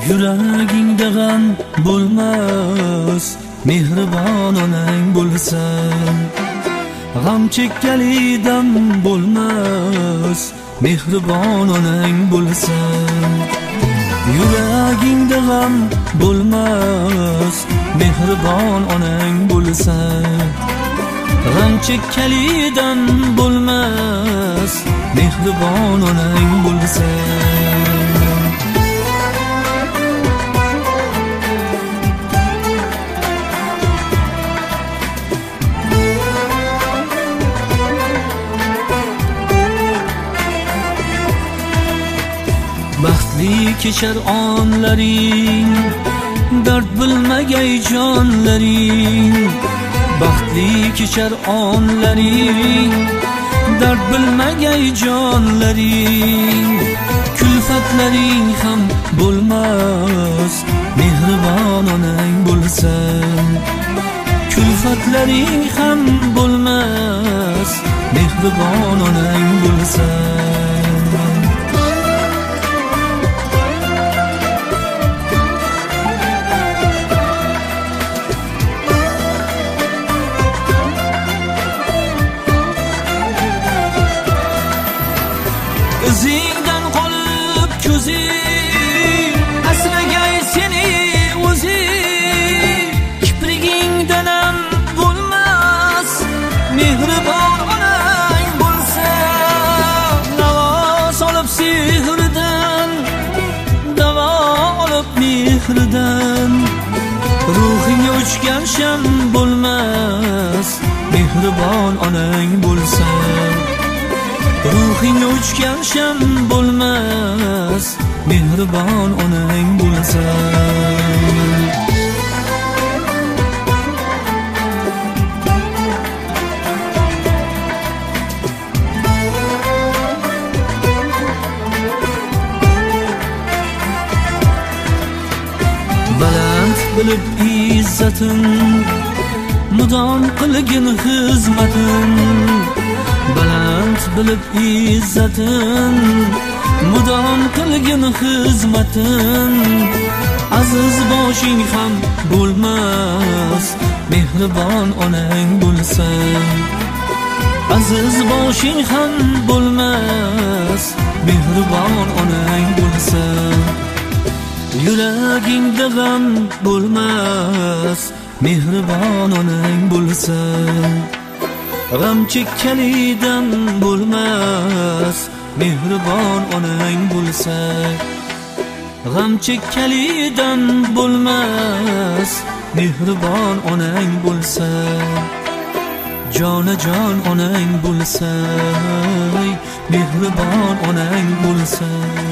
Yuragingda g'am bo'lmas, mehribon onang bo'lsa. G'am chekkali dam bo'lmas, mehribon onang bo'lsa. Yuragingda g'am bo'lmas, mehribon onang bo'lsa. G'am chekkali dam bo'lmas, mehribon onang bo'lsa. Baxtli kechar onlaring, dard bilmagay jonlaring. Baxtli kechar onlaring, dard bilmagay jonlaring. Kulfatlaring ham bo'lmas, mehribon onang bo'lsa. Kulfatlaring ham bo'lmas, mehribon onang bo'lsa. Izingdan qolib ko'zing, asragay seni o'zing. Kiprigingdan ham bo'lmas, mehribon onang bo'lsa. Navo solib sehrdan, davo olib mehrdan. Ruhingga uchgan sham bo'lmas, mehribon onang bo'lsa. Ruhingga uchgan sham bo'lmas, mehribon onang bo'lsa. Baland bilib izzatin, mudom qilgin xizmatin. Baland bilib izzatin, mudom qilgin xizmatin. Aziz boshing ham bo'lmas, mehribon onang bo'lsa. Aziz boshing ham bo'lmas, mehribon onang bo'lsa. Yuragingda g'am bo'lmas, mehribon onang bo'lsa. G'am chekkali dam bo'lmas, mehribon onang bo'lsa. G'am chekkali dam bo'lmas, mehribon onang bo'lsa. Jonajon onang bo'lsa, mehribon onang bo'lsa.